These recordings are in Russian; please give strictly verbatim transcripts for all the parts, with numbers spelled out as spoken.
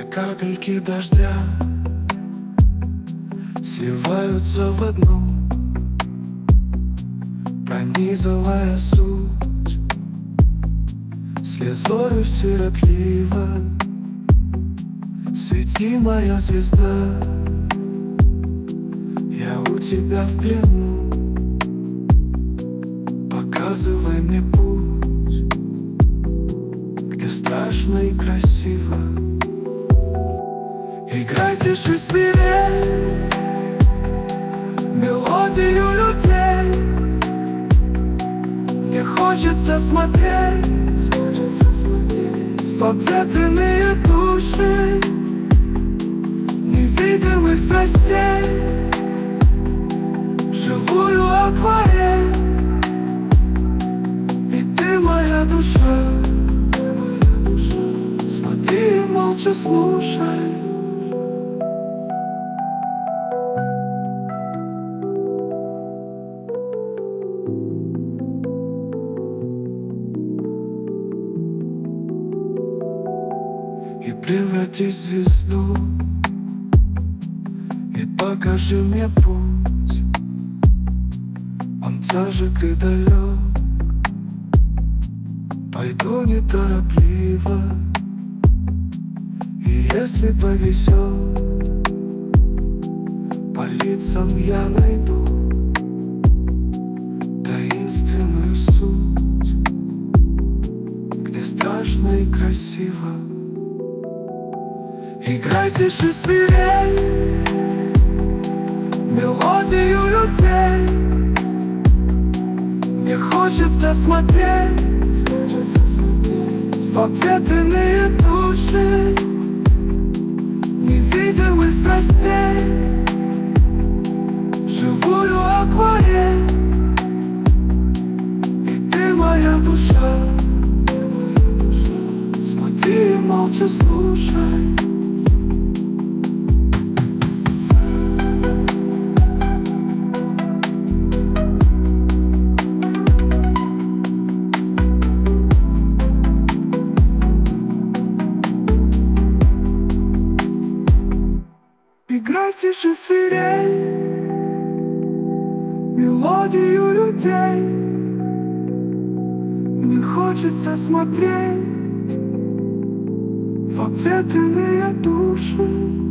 капельки дождя сливаются в одну, пронизывая суть слезою сиротливо. Свети, моя звезда, я у тебя в плену. Показывай мне путь, где страшно и красиво. Играй, тиши, свирель, мелодию людей. Мне хочется смотреть, хочется смотреть в обветренные души невидимых страстей, живую акварель. И ты моя душа, смотри и молча слушай. И преврати звезду, и покажи мне путь. Он тяжек и далек, пойду неторопливо. И если повезет, по лицам я найду таинственную суть, где страшно и красиво. Играй, тиши, свирель, мелодию людей. Мне хочется смотреть, хочется смотреть в обветренные души невидимых страстей, живую акварель. И ты моя душа, смотри и молча слушай. Играй, тише, свирель, мелодию людей. Мне хочется смотреть в обветренные души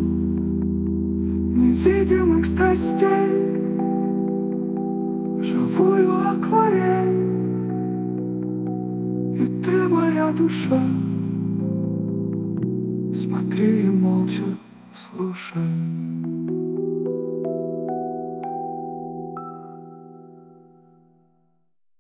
невидимых страстей, живую акварель. И ты моя душа, смотри и молча слушай.